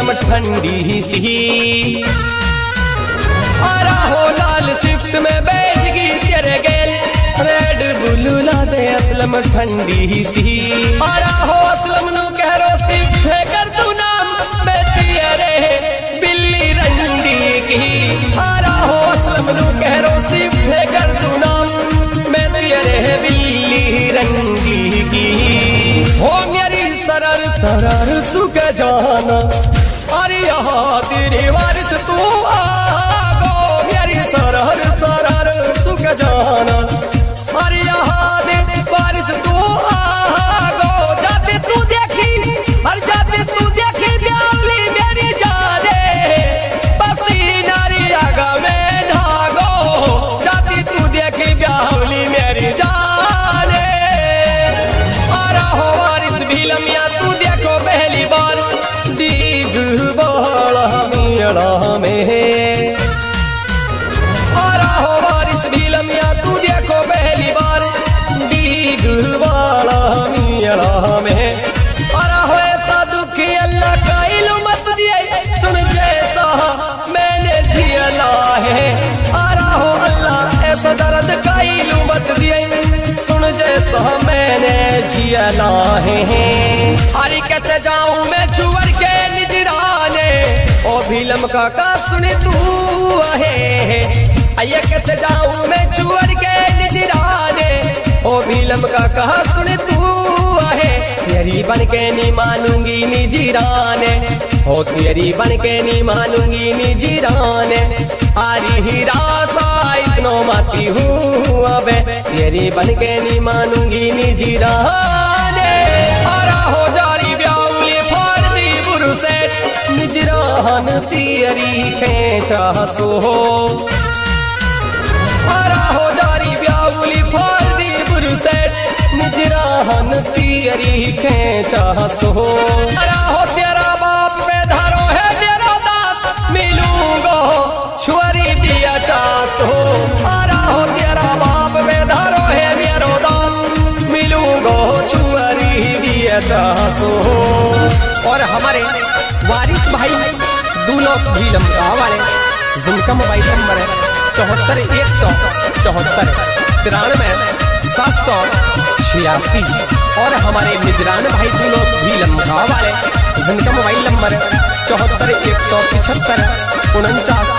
भीलम ठंडी सी। आरा हो लाल स्विफ्ट में बैठ गई तेरे गेल, रेड बुल ला दे असलम ठंडी सी। आरा हो असलम नु कहरो स्विफ्ट है कर तू नाम बेटी अरे बिल्ली रंडी की। आरा हो असलम नु कहरो स्विफ्ट है कर तू नाम बेटी अरे बिल्ली रंडी की। हो मेरी सरर सरर सुख जाना अरे यहाँ तेरे वारिस तू आगो, मेरी सरर सरर सुख जाना अरे यहाँ दे वारिस तू आगो। जाते तू देखी और जाते तू देखी ब्यावली मेरी जाने पसीना री आगा में नागो। जाती तू देखी ब्यावली मेरी जाने आरा हो वारिस भीलम या तू देखो पहली बार दीग बाला मियाड़ा में। आरा हो वारिस भीलम या तू देखो पहली बार दीग बाला मियाड़ा में। आरा हो ऐसा दुखी अल्लाह का इल्म मत दिए सुन जैसा मैंने झेला है। आरा हो अल्लाह ऐसा दर्द का इल्म मत दिए सुन जैसा मैंने झेला है। अरे कहते जाऊं मैं छुअर के निजराने ओ भीलम का सुन तू है। आइए कहते जाऊं मैं छुअर के निजराने ओ भीलम का सुन तू है। तेरी बन के नहीं मानूंगी निजराने ओ तेरी बन के नहीं मानूंगी निजराने। आरी ही रासा इतनो माती हूँ अबे तेरी बन के नहीं मानूंगी निजराने। आरा हो जारी ब्यावली फाड़ दी बुरसेट निजरान तेरी खेचा सो। आरा हो जारी ब्यावली फाड़ दी बुरसेट निजरान तेरी खेचा सो। आरा हो तेरा बाप पे धारो है तेरा दांत मिलूंगो छुरी दिया चासो। आरा हो तेरा बाप पे धारो है मेरो दांत मिलूंगो छुरी दिया चासो। और हमारे वारिस भाई दूल्हो भीलम गाँव वाले जिनका मोबाइल नंबर है 74 174 93 786। और हमारे निगरान भाई दूल्हो भीलम गाँव वाले जिनका मोबाइल नंबर है 74 175 49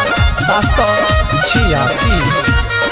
786।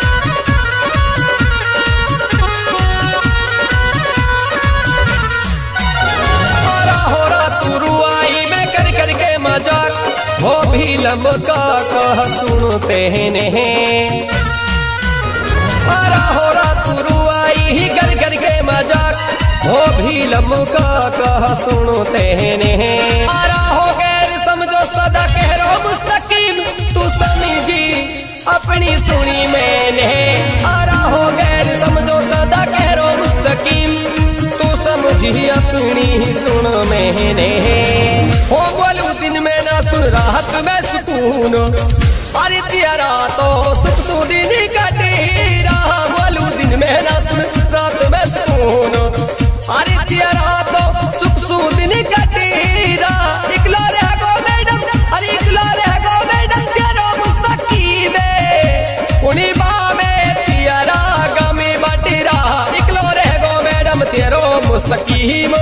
मजाक हो भीलम का कह सुनते हैं। आरा हो तू रुआई ही कर कर के मजाक हो भीलम का कह सुनते हैं। आरा हो गैर समझो सदा कह रो मुस्तकीम तू समझी अपनी सुनी मैंने। आरा हो गैर समझो सदा कह रो मुस्तकीम तू समझी अपनी सुन मैंने। हो बोलू दिन में ना सुन राहत में सुकून अरे तेरा तो सुख सुदीन कटे रहा। बोलू दिन में ना सुन रात में सुकून अरे तेरा तो सुख सुदीन कटे रहा। इकला रह गो मैडम अरे इकला रह गो मैडम तेरा मुस्तकीम उन्हीं बा में तेरा गमी बटी रहा। इकलो रह गो मैडम तेरो मुस्तकीम।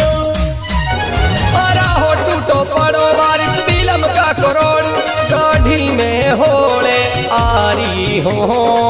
आरा हो टूटो पड़ो वारिस भीलम का करोड़ गाढ़ी में होले आरी हो।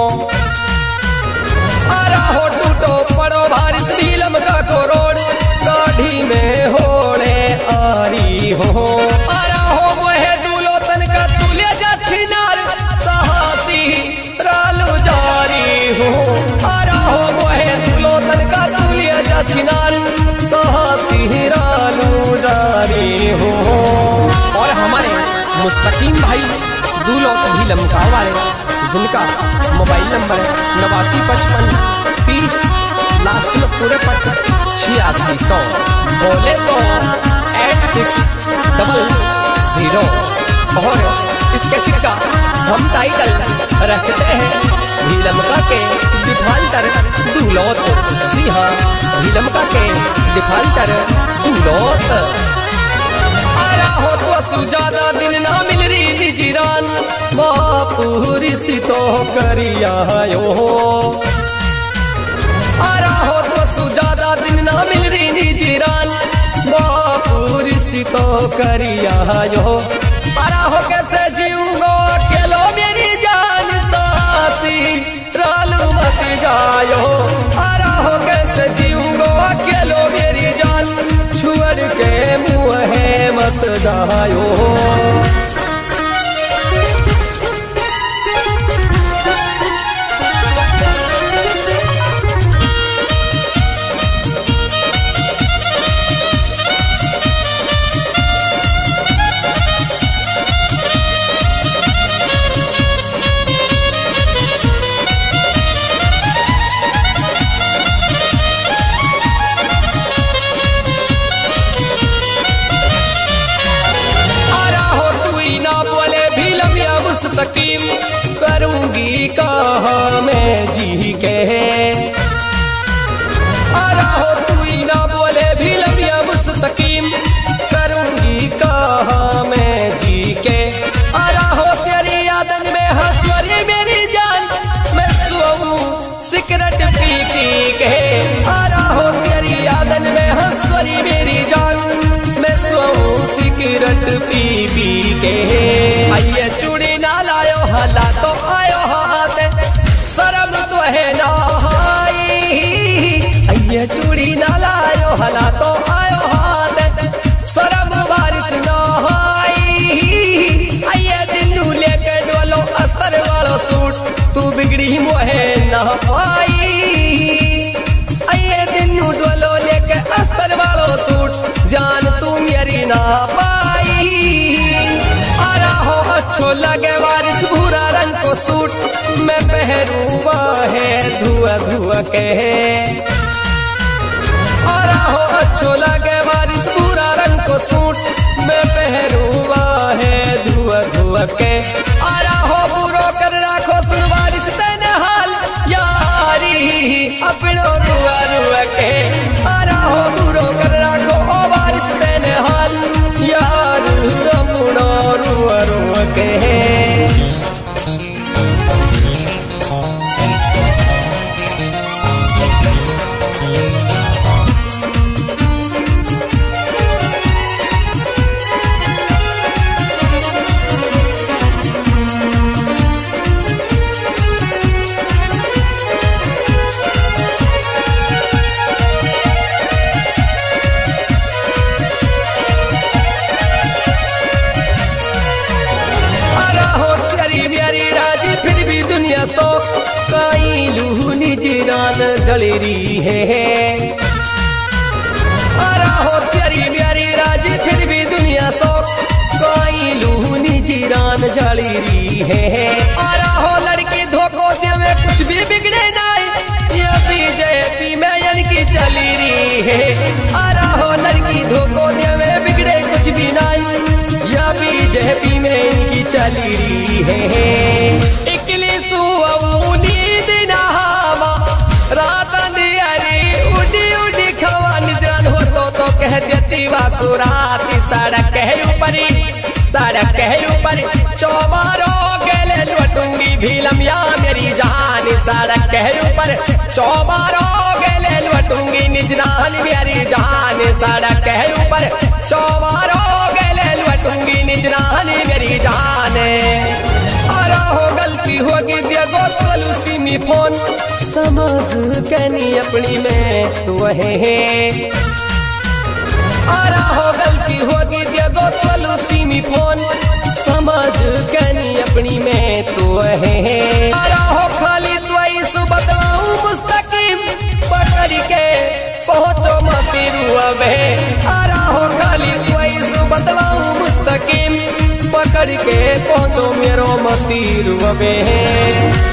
आरा हो टूटो पड़ो वारिस भीलम का करोड़ गाढ़ी में होले आरी हो। आरा हो मोहे दूलो तन का तुले जा छिनार सहाती रालू जारी हो। आरा हो मोहे दूलो तन का तुले जा छिनार सहाती रालू जारी हो। और हमारे मुस्तकीम भाई दूल्हो भीलम गाँव वाले जिनका मोबाइल नंबर है 8955 30 लास्ट में पूरे पट 8600 बोले तो 8600। और इसके चिक्का हम टाइटल रखते हैं भीलमका के डिफाल्टर दूल्होत। जी हाँ भीलमका के डिफाल्टर दूल्होत। आरा हो तो सु ज्यादा दिन ना मिल रही निजीरान बापूरी सी तो करियायो आरा हो तो सु ज्यादा दिन ना मिल रही निजीरान बापूरी सी तो करियायो आरा हो कैसे जीऊंगा अकेलो मेरी जान साथी रालू मत जायो आरा हो कैसे जीऊंगा अकेलो मेरी जान छोड़ के मुँह मत जायो मुस्तकीम करूंगी कहाँ मैं जी के आरा हो तू ही ना बोले भी लमिया मुस्तकीम करूंगी कहाँ मैं जी के आरा हो तेरी यादन में हंसवरी मेरी जान मैं सोऊं सिगरेट पी के आरा हो तेरी यादन में हंसवरी मेरी जान मैं सोऊं सिगरेट पी के आइए चूड़ी ना लायो हला तो आयो हाथ शर्म तो है ना आइए चूड़ी ना लायो हला तो आयो हाथ शर्म बारिश ना आइए दिनू लेके डोलो अस्तर वालो सूट तू बिगड़ी मोहे ना पाई आइए दिनू डोलो लेके अस्तर वालो सूट जान तू मेरी ना पाई आरा हो अच्छो लगे बारिश भूरा रंग को सूट मैं पहरूंगा है धुआ धुआ के आरा हो अच्छो लगे बारिश भूरा रंग को सूट मैं पहरूंगा है धुआ धुआ के आरा हो बुरो कर राखो सुन बारिश तेने हाल यारी अपनो रुआ रुआ के आरा हो बुरो कर राखो ओ बारिश तेने हाल यार अपनो रुआ रुआ के सो काई लू निजरान जलेरी है आरा हो तेरी प्यारी राजी फिर भी दुनिया सो काई लू निजरान जलेरी है आरा हो लड़की धोखो देवे कुछ भी बिगड़े नहीं या बीजेपी में इनकी चली रही है आरा हो लड़की धोखो देवे बिगड़े कुछ भी नहीं या बीजेपी में इनकी चली रही है कह देती वासुराती सड़क है ऊपर चौबारो गेले लुटूंगी भीलमिया मेरी जान सड़क है ऊपर चौबारो गेले लुटूंगी निजरान मेरी जान सड़क है ऊपर चौबारो गेले लुटूंगी निजरान मेरी जान आरा हो गलती होगी देगो तोलू सिमी फोन समझ कहनी अपनी में तू है आरा हो गलती होगी देगो तोलू सिमी फोन समझ कहनी अपनी में तू है आरा हो खाली तुई सुबतलाऊं मुस्तकीम पकड़ के पहुंचो मती रुआ में आरा हो खाली तुई सुबतलाऊं मुस्तकीम पकड़ के पहुंचो मेरो मती रुआ में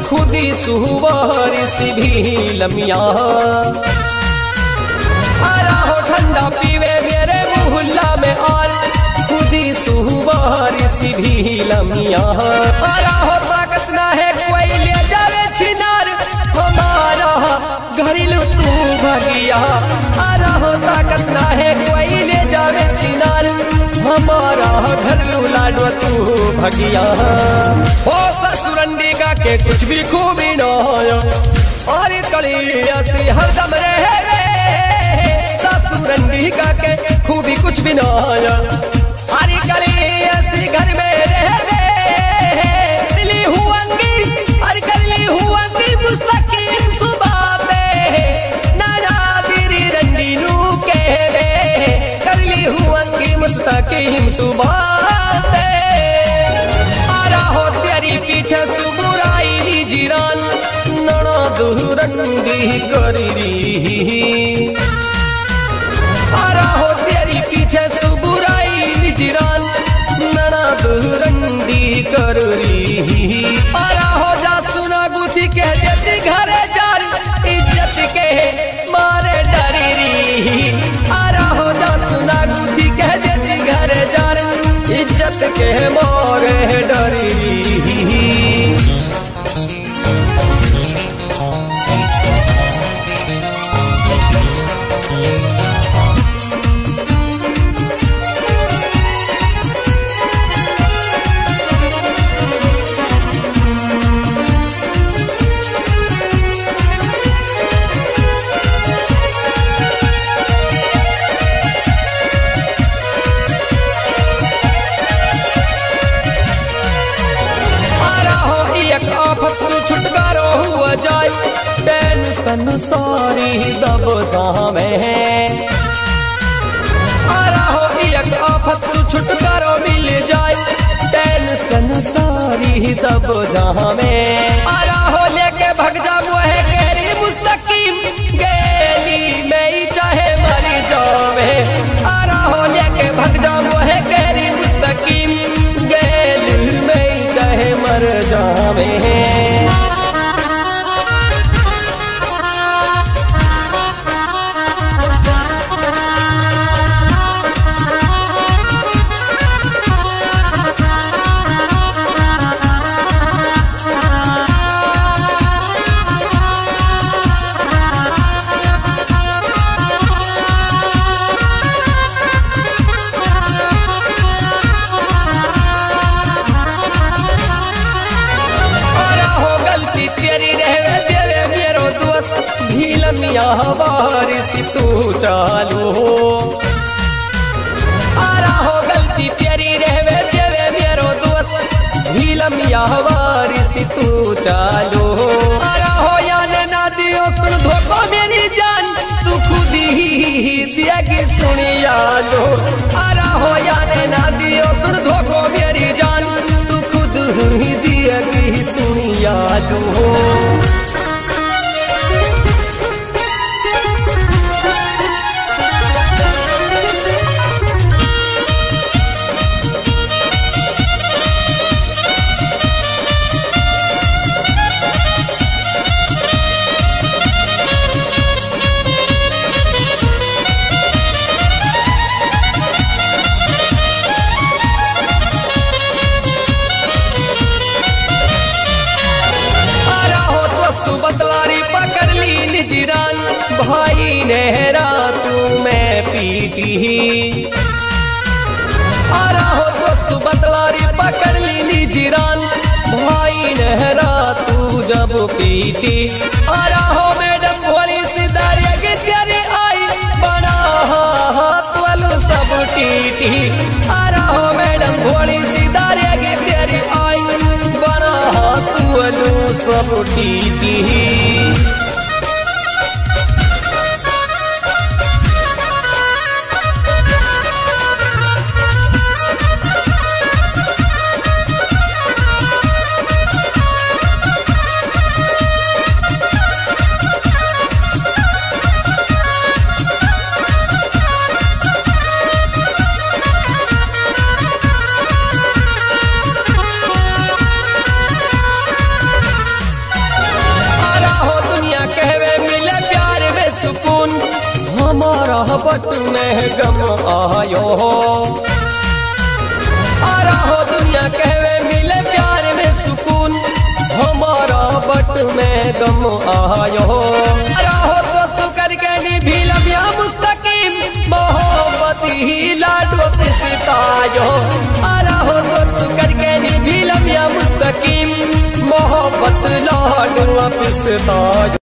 खुदी सुवारिस भी लमिया आरा हो ठंडा पीवे मेरे मोहल्ला में और खुदी सुवारिस भी लमिया आरा हो ताकत ना है कोई ले जावे छिनार हमारा घरेलू तू भगिया आरा हो ताकत ना है कोई ले जावे छिनार हमारा घरेलू लाडवा तू भगिया ओ ससुरंडी का के कुछ भी खूबी न हो और कलिया से हरदम रहे ससुरंडी का के खूबी कुछ भी न हो अरे कलिया से घर में रहे दिली हुआंगी अरे करली हुआंगी मुस्तकीम सुबह पे नाना दिरी रंडी नू के करली हुआंगी मुस्तकीम सुबह पीछे सुबुराई जिरान नना दुरंडी करी आरा हो तेरी पीछे सुबुराई जिरान नना दुरंडी करी आरा हो जा सुना गुथी कह देती घरे जार इज्जत के मारे डरी आरा हो जा सुना गुथी कह देती घरे जार इज्जत के मारे डरी छुटकारो हुआ जाए टेंशन सारी दबजा में आरा हो एक आफत से छुटकारो मिल जाए टेंशन सारी दबजा में आरा हो लेके भग जा मुहे केरी मुस्तकीम गेली मैं चाहे मरी जावे आरा हो लेके भग जा मुहे केरी मुस्तकीम गेली मैं चाहे मर जावे बारिश तू चालू हो आरा हो गलती तेरी रहवे देवे मेरो दोस्त भीलम यह बारिश तू चालू हो आरा हो याने ना दियो सुन धोखो मेरी जान तू खुद ही दिया की सुनिया लो आरा हो याने ना दियो सुन धोखो मेरी जान तू खुद ही दिया की सुनिया लो भाई नेहरा तू मैं पीटी आरा हो तो सुबतलारी पकड़ ली जिरान भाई नेहरा तू जब पीटी आरा हो मैडम भोली सिदारिया की तेरी आई बना हाथ वालू सब टीटी आरा हो मैडम भोली सिदारिया की तेरी आई बना हाथ वालू सब टीटी में गम आयो हो। आरा हो दुनिया कहवे मिले प्यार में सुकून, हमारा बट में गम आयो हो। आरा हो तो सुकर के निभी लम्या मुस्तकीम, मोहब्बत ही लाडो पिसतायो। आरा हो तो सुकर के निभी लम्या मुस्तकीम, मोहब्बत लाडो पिसतायो।